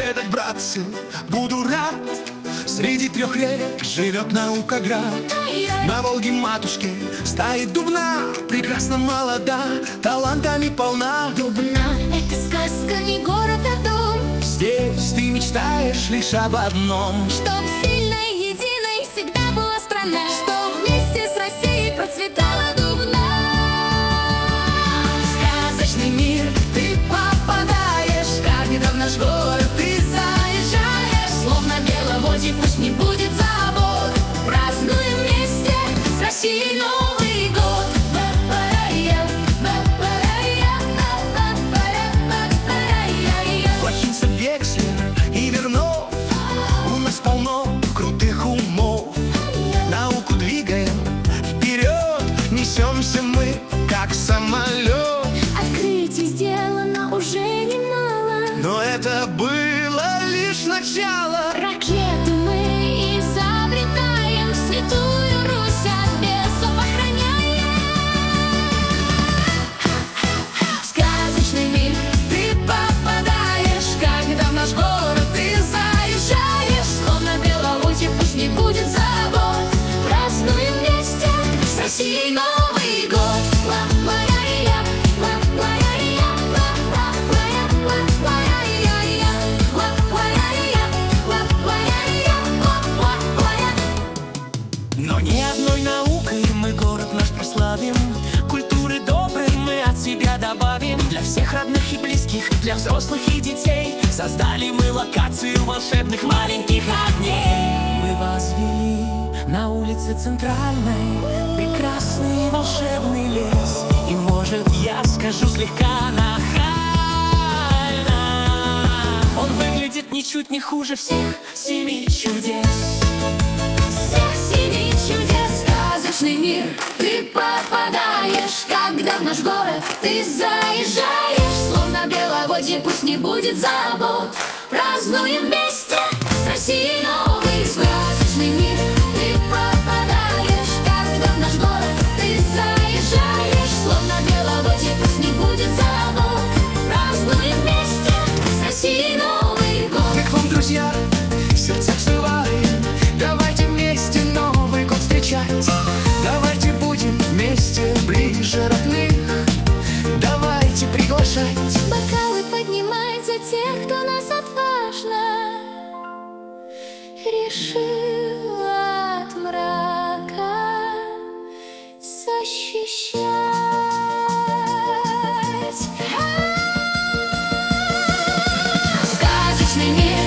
отведать, братцы, буду рад. Среди 3 рек живет Наукоград. На Волге матушке стоит Дубна, прекрасно молода, талантами полна. Дубна — это сказка, не город, а дом. Здесь ты мечтаешь лишь об одном: Чтоб сильной, единой всегда была страна, чтоб вместе с Россией процветала Дубна. В сказочный мир ты попадаешь, когда в наш город ты заезжаешь. Словно беловодье, пусть не будет забот, празднуем вместе с Россией Новый год. Плотинцев, Векслер и Вернов, у нас полно крутых умов. Науку двигаем вперед, несемся мы, как самолет. Открытий сделано уже немало, Но это было лишь начало. ракеты мы изобретаем, святую Русь от бесов охраняем. В сказочный мир ты попадаешь, когда в наш город ты заезжаешь. Словно беловодье, пусть не будет забот, празднуем вместе с Россией Новый год. Но ни одной наукой мы город наш прославим, культуры доброй мы от себя добавим. Для всех родных и близких, для взрослых и детей создали мы локацию волшебных маленьких огней. Мы возвели на улице Центральной прекрасный волшебный лес. И может, я скажу слегка нахально, он выглядит ничуть не хуже всех 7 чудес. Всех 7 чудес, сказочный мир ты попадаешь, когда в наш город ты заезжаешь. Словно беловодье, пусть не будет забот, празднуем вместе с Россией Новый год. Сказочный мир ты попадаешь, когда в наш город ты заезжаешь. Словно беловодье, пусть не будет забот, празднуем вместе с Россией Новый год. Мы к вам, друзья, в сердцах взываем, давайте вместе Новый год встречать. Давайте будем вместе ближе родных, давайте приглашать. Бокалы поднимать за тех, кто нас отважно решил от мрака защищать. Сказочный мир